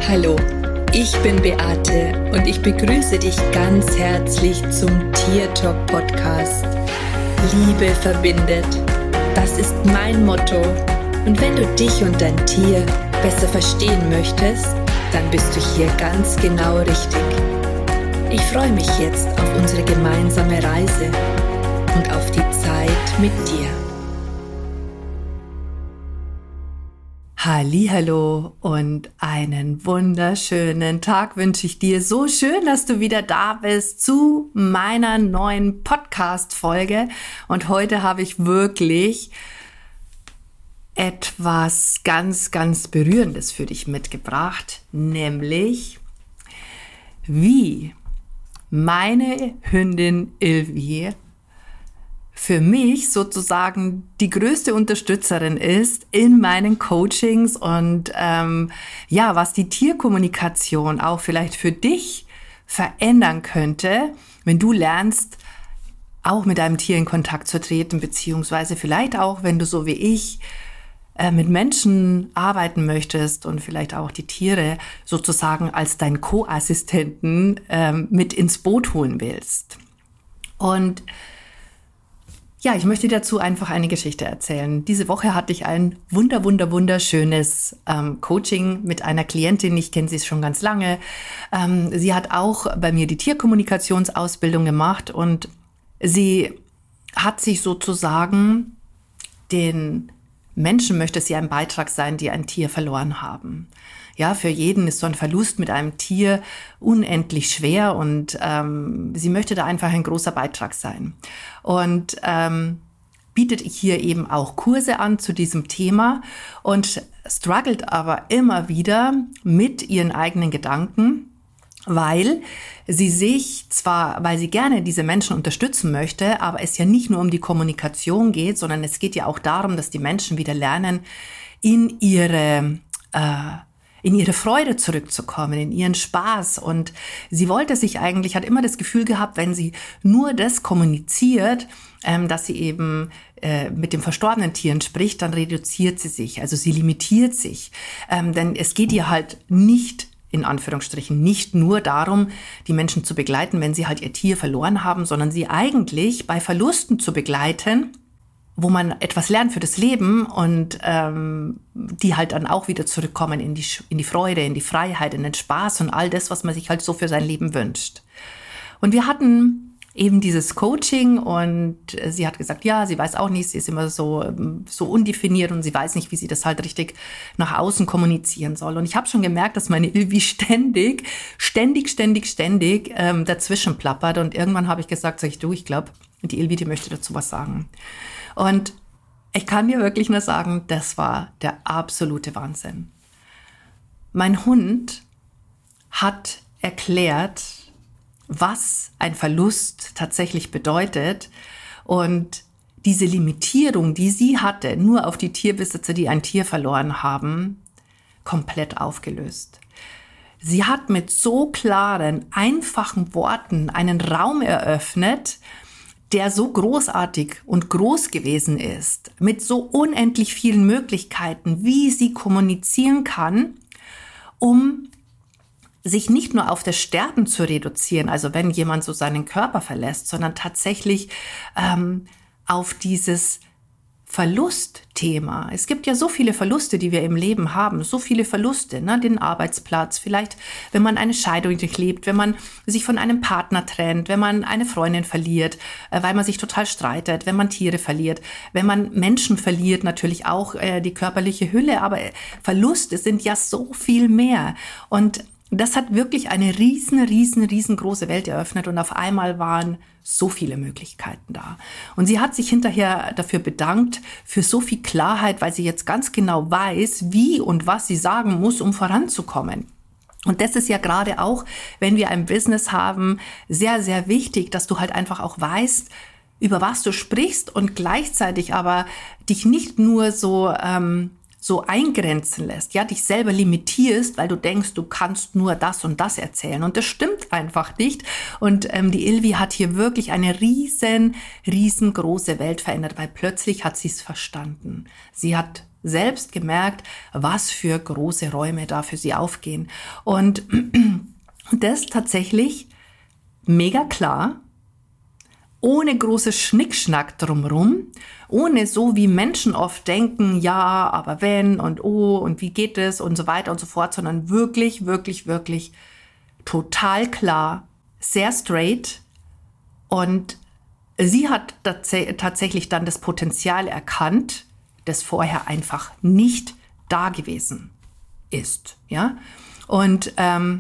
Hallo, ich bin Beate und ich begrüße dich ganz herzlich zum Tiertalk Podcast. Liebe verbindet, das ist mein Motto. Und wenn du dich und dein Tier besser verstehen möchtest, dann bist du hier ganz genau richtig. Ich freue mich jetzt auf unsere gemeinsame Reise und auf die Zeit mit dir. Hallihallo und einen wunderschönen Tag wünsche ich dir. So schön, dass du wieder da bist zu meiner neuen Podcast-Folge. Und heute habe ich wirklich etwas ganz, ganz Berührendes für dich mitgebracht, nämlich wie meine Hündin Ilvi für mich sozusagen die größte Unterstützerin ist in meinen Coachings und was die Tierkommunikation auch vielleicht für dich verändern könnte, wenn du lernst, auch mit deinem Tier in Kontakt zu treten, beziehungsweise vielleicht auch, wenn du so wie ich mit Menschen arbeiten möchtest und vielleicht auch die Tiere sozusagen als deinen Co-Assistenten mit ins Boot holen willst. Und ja, ich möchte dazu einfach eine Geschichte erzählen. Diese Woche hatte ich ein wunderschönes Coaching mit einer Klientin. Ich kenne sie schon ganz lange. Sie hat auch bei mir die Tierkommunikationsausbildung gemacht und sie hat sich sozusagen den Menschen, möchte sie ein Beitrag sein, die ein Tier verloren haben. Ja, für jeden ist so ein Verlust mit einem Tier unendlich schwer und sie möchte da einfach ein großer Beitrag sein. Und bietet hier eben auch Kurse an zu diesem Thema und struggelt aber immer wieder mit ihren eigenen Gedanken, weil sie sich zwar, weil sie gerne diese Menschen unterstützen möchte, aber es ja nicht nur um die Kommunikation geht, sondern es geht ja auch darum, dass die Menschen wieder lernen, in ihre Freude zurückzukommen, in ihren Spaß. Und sie wollte sich eigentlich, hat immer das Gefühl gehabt, wenn sie nur das kommuniziert, dass sie eben mit den verstorbenen Tieren spricht, dann reduziert sie sich, also sie limitiert sich. Denn es geht ihr halt nicht, in Anführungsstrichen, nicht nur darum, die Menschen zu begleiten, wenn sie halt ihr Tier verloren haben, sondern sie eigentlich bei Verlusten zu begleiten, wo man etwas lernt für das Leben und die halt dann auch wieder zurückkommen in die Freude, in die Freiheit, in den Spaß und all das, was man sich halt so für sein Leben wünscht. Und wir hatten eben dieses Coaching und sie hat gesagt, ja, sie weiß auch nicht, sie ist immer so undefiniert und sie weiß nicht, wie sie das halt richtig nach außen kommunizieren soll. Und ich habe schon gemerkt, dass meine Ilvi ständig dazwischen plappert und irgendwann habe ich gesagt, ich glaube, die Ilvi, die möchte dazu was sagen. Und ich kann dir wirklich nur sagen, das war der absolute Wahnsinn. Mein Hund hat erklärt, was ein Verlust tatsächlich bedeutet und diese Limitierung, die sie hatte, nur auf die Tierbesitzer, die ein Tier verloren haben, komplett aufgelöst. Sie hat mit so klaren, einfachen Worten einen Raum eröffnet, der so großartig und groß gewesen ist, mit so unendlich vielen Möglichkeiten, wie sie kommunizieren kann, um sich nicht nur auf das Sterben zu reduzieren, also wenn jemand so seinen Körper verlässt, sondern tatsächlich auf dieses Verlustthema. Es gibt ja so viele Verluste, die wir im Leben haben, so viele Verluste, ne? Den Arbeitsplatz, vielleicht, wenn man eine Scheidung durchlebt, wenn man sich von einem Partner trennt, wenn man eine Freundin verliert, weil man sich total streitet, wenn man Tiere verliert, wenn man Menschen verliert, natürlich auch die körperliche Hülle, aber Verluste sind ja so viel mehr. Und das hat wirklich eine riesengroße Welt eröffnet und auf einmal waren so viele Möglichkeiten da. Und sie hat sich hinterher dafür bedankt, für so viel Klarheit, weil sie jetzt ganz genau weiß, wie und was sie sagen muss, um voranzukommen. Und das ist ja gerade auch, wenn wir ein Business haben, sehr wichtig, dass du halt einfach auch weißt, über was du sprichst und gleichzeitig aber dich nicht nur so eingrenzen lässt, ja, dich selber limitierst, weil du denkst, du kannst nur das und das erzählen. Und das stimmt einfach nicht. Und die Ilvi hat hier wirklich eine riesengroße Welt verändert, weil plötzlich hat sie es verstanden. Sie hat selbst gemerkt, was für große Räume da für sie aufgehen. Und das tatsächlich mega klar, ohne großes Schnickschnack drumherum, ohne so wie Menschen oft denken, ja, aber wenn und oh und wie geht es und so weiter und so fort, sondern wirklich, wirklich, wirklich total klar, sehr straight. Und sie hat tatsächlich dann das Potenzial erkannt, das vorher einfach nicht da gewesen ist. Ja? Und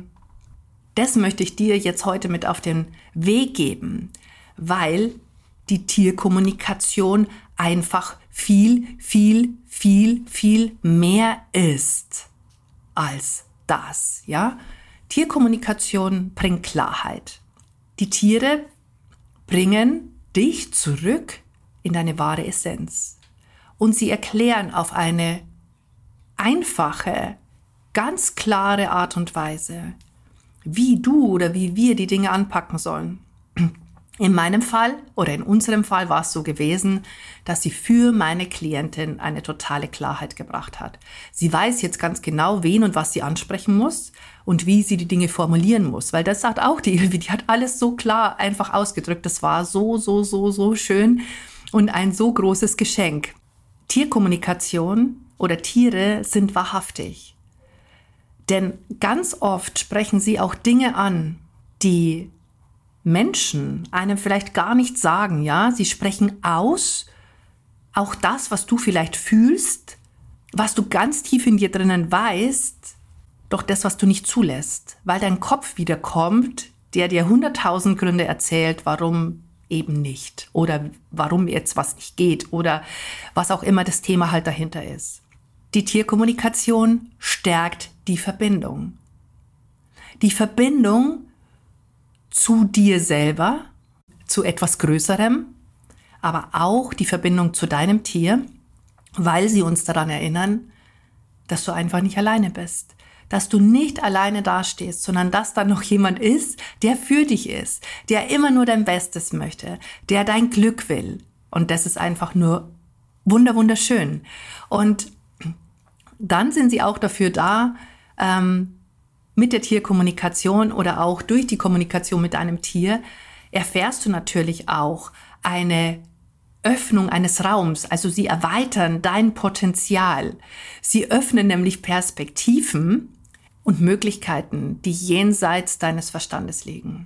das möchte ich dir jetzt heute mit auf den Weg geben, weil die Tierkommunikation einfach viel, viel, viel, viel mehr ist als das. Ja? Tierkommunikation bringt Klarheit. Die Tiere bringen dich zurück in deine wahre Essenz. Und sie erklären auf eine einfache, ganz klare Art und Weise, wie du oder wie wir die Dinge anpacken sollen. In meinem Fall oder in unserem Fall war es so gewesen, dass sie für meine Klientin eine totale Klarheit gebracht hat. Sie weiß jetzt ganz genau, wen und was sie ansprechen muss und wie sie die Dinge formulieren muss. Weil das sagt auch die Ilvi, die hat alles so klar einfach ausgedrückt. Das war so schön und ein so großes Geschenk. Tierkommunikation oder Tiere sind wahrhaftig. Denn ganz oft sprechen sie auch Dinge an, die Menschen einem vielleicht gar nicht sagen, ja, sie sprechen aus, auch das, was du vielleicht fühlst, was du ganz tief in dir drinnen weißt, doch das, was du nicht zulässt, weil dein Kopf wieder kommt, der dir 100.000 Gründe erzählt, warum eben nicht oder warum jetzt was nicht geht oder was auch immer das Thema halt dahinter ist. Die Tierkommunikation stärkt die Verbindung. Die Verbindung zu dir selber, zu etwas Größerem, aber auch die Verbindung zu deinem Tier, weil sie uns daran erinnern, dass du einfach nicht alleine bist, dass du nicht alleine dastehst, sondern dass da noch jemand ist, der für dich ist, der immer nur dein Bestes möchte, der dein Glück will. Und das ist einfach nur wunderschön. Und dann sind sie auch dafür da, mit der Tierkommunikation oder auch durch die Kommunikation mit deinem Tier erfährst du natürlich auch eine Öffnung eines Raums. Also sie erweitern dein Potenzial. Sie öffnen nämlich Perspektiven und Möglichkeiten, die jenseits deines Verstandes liegen.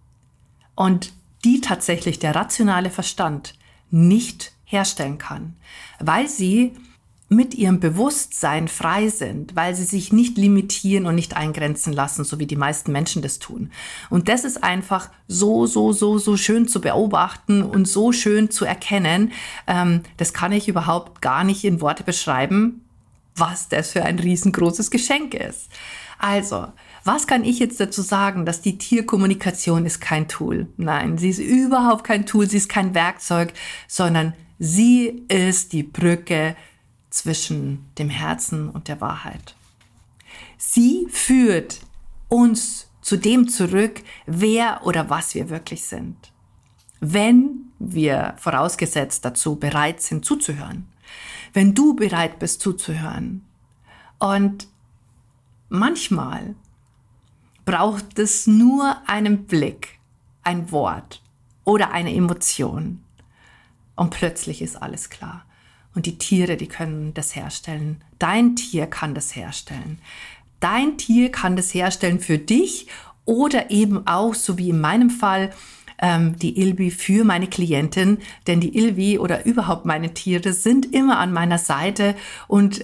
Und die tatsächlich der rationale Verstand nicht herstellen kann, weil sie mit ihrem Bewusstsein frei sind, weil sie sich nicht limitieren und nicht eingrenzen lassen, so wie die meisten Menschen das tun. Und das ist einfach so schön zu beobachten und so schön zu erkennen. Das kann ich überhaupt gar nicht in Worte beschreiben, was das für ein riesengroßes Geschenk ist. Also, was kann ich jetzt dazu sagen, dass die Tierkommunikation ist kein Tool? Nein, sie ist überhaupt kein Tool, sie ist kein Werkzeug, sondern sie ist die Brücke zwischen dem Herzen und der Wahrheit. Sie führt uns zu dem zurück, wer oder was wir wirklich sind. Wenn wir vorausgesetzt dazu bereit sind zuzuhören. Wenn du bereit bist zuzuhören. Und manchmal braucht es nur einen Blick, ein Wort oder eine Emotion. Und plötzlich ist alles klar. Und die Tiere, die können das herstellen. Dein Tier kann das herstellen. Dein Tier kann das herstellen für dich oder eben auch, so wie in meinem Fall, die Ilvi für meine Klientin. Denn die Ilvi oder überhaupt meine Tiere sind immer an meiner Seite. Und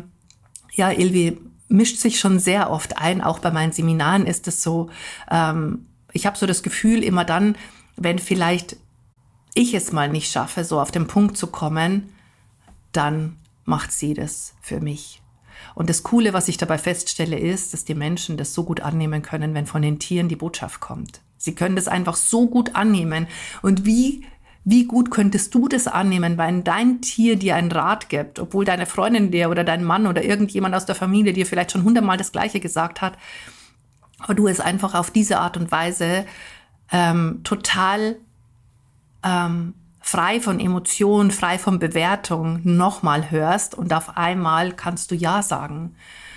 Ilvi mischt sich schon sehr oft ein. Auch bei meinen Seminaren ist es so. Ich habe so das Gefühl, immer dann, wenn vielleicht ich es mal nicht schaffe, so auf den Punkt zu kommen, dann macht sie das für mich. Und das Coole, was ich dabei feststelle, ist, dass die Menschen das so gut annehmen können, wenn von den Tieren die Botschaft kommt. Sie können das einfach so gut annehmen. Und wie gut könntest du das annehmen, wenn dein Tier dir einen Rat gibt, obwohl deine Freundin dir oder dein Mann oder irgendjemand aus der Familie dir vielleicht schon 100-mal das Gleiche gesagt hat, aber du es einfach auf diese Art und Weise total frei von Emotionen, frei von Bewertung nochmal hörst und auf einmal kannst du Ja sagen.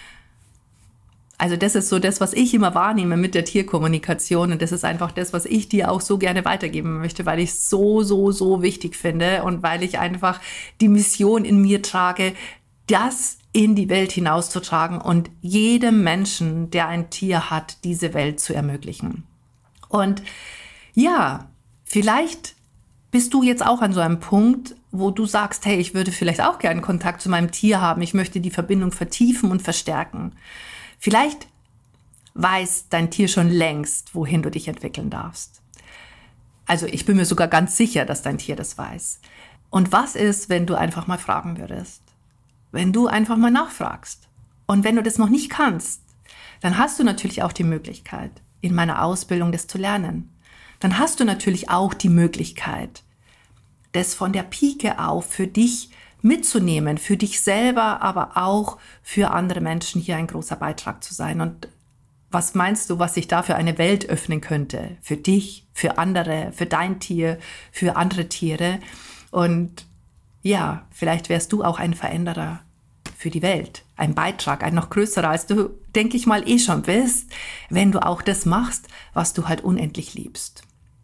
Also das ist so das, was ich immer wahrnehme mit der Tierkommunikation und das ist einfach das, was ich dir auch so gerne weitergeben möchte, weil ich es so wichtig finde und weil ich einfach die Mission in mir trage, das in die Welt hinauszutragen und jedem Menschen, der ein Tier hat, diese Welt zu ermöglichen. Und ja, vielleicht bist du jetzt auch an so einem Punkt, wo du sagst, hey, ich würde vielleicht auch gerne Kontakt zu meinem Tier haben, ich möchte die Verbindung vertiefen und verstärken. Vielleicht weiß dein Tier schon längst, wohin du dich entwickeln darfst. Also ich bin mir sogar ganz sicher, dass dein Tier das weiß. Und was ist, wenn du einfach mal fragen würdest? Wenn du einfach mal nachfragst. Und wenn du das noch nicht kannst, dann hast du natürlich auch die Möglichkeit, in meiner Ausbildung das zu lernen. Dann hast du natürlich auch die Möglichkeit, das von der Pike auf für dich mitzunehmen, für dich selber, aber auch für andere Menschen hier ein großer Beitrag zu sein. Und was meinst du, was sich da für eine Welt öffnen könnte? Für dich, für andere, für dein Tier, für andere Tiere. Und ja, vielleicht wärst du auch ein Veränderer für die Welt. Ein Beitrag, ein noch größerer, als du, denke ich mal, schon bist, wenn du auch das machst, was du halt unendlich liebst.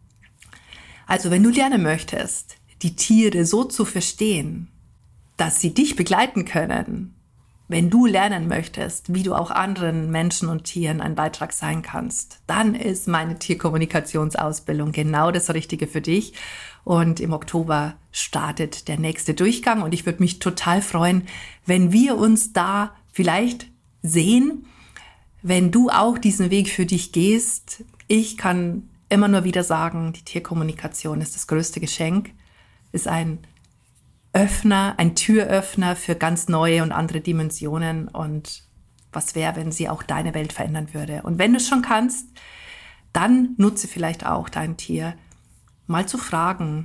Also wenn du lernen möchtest, die Tiere so zu verstehen, dass sie dich begleiten können, wenn du lernen möchtest, wie du auch anderen Menschen und Tieren ein Beitrag sein kannst, dann ist meine Tierkommunikationsausbildung genau das Richtige für dich. Und im Oktober startet der nächste Durchgang und ich würde mich total freuen, wenn wir uns da vielleicht sehen, wenn du auch diesen Weg für dich gehst. Ich kann immer nur wieder sagen, die Tierkommunikation ist das größte Geschenk, ist ein Öffner, ein Türöffner für ganz neue und andere Dimensionen und was wäre, wenn sie auch deine Welt verändern würde. Und wenn du es schon kannst, dann nutze vielleicht auch dein Tier, mal zu fragen,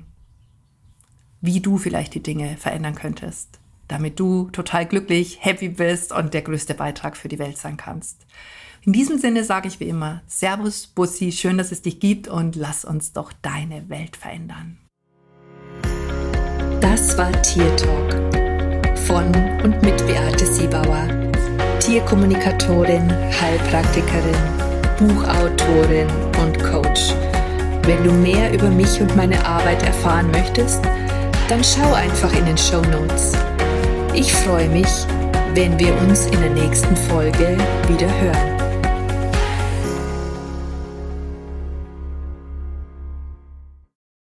wie du vielleicht die Dinge verändern könntest, damit du total glücklich, happy bist und der größte Beitrag für die Welt sein kannst. In diesem Sinne sage ich wie immer, Servus, Bussi, schön, dass es dich gibt und lass uns doch deine Welt verändern. Das war Tier Talk von und mit Beate Siebauer, Tierkommunikatorin, Heilpraktikerin, Buchautorin und Coach. Wenn du mehr über mich und meine Arbeit erfahren möchtest, dann schau einfach in den Shownotes. Ich freue mich, wenn wir uns in der nächsten Folge wieder hören.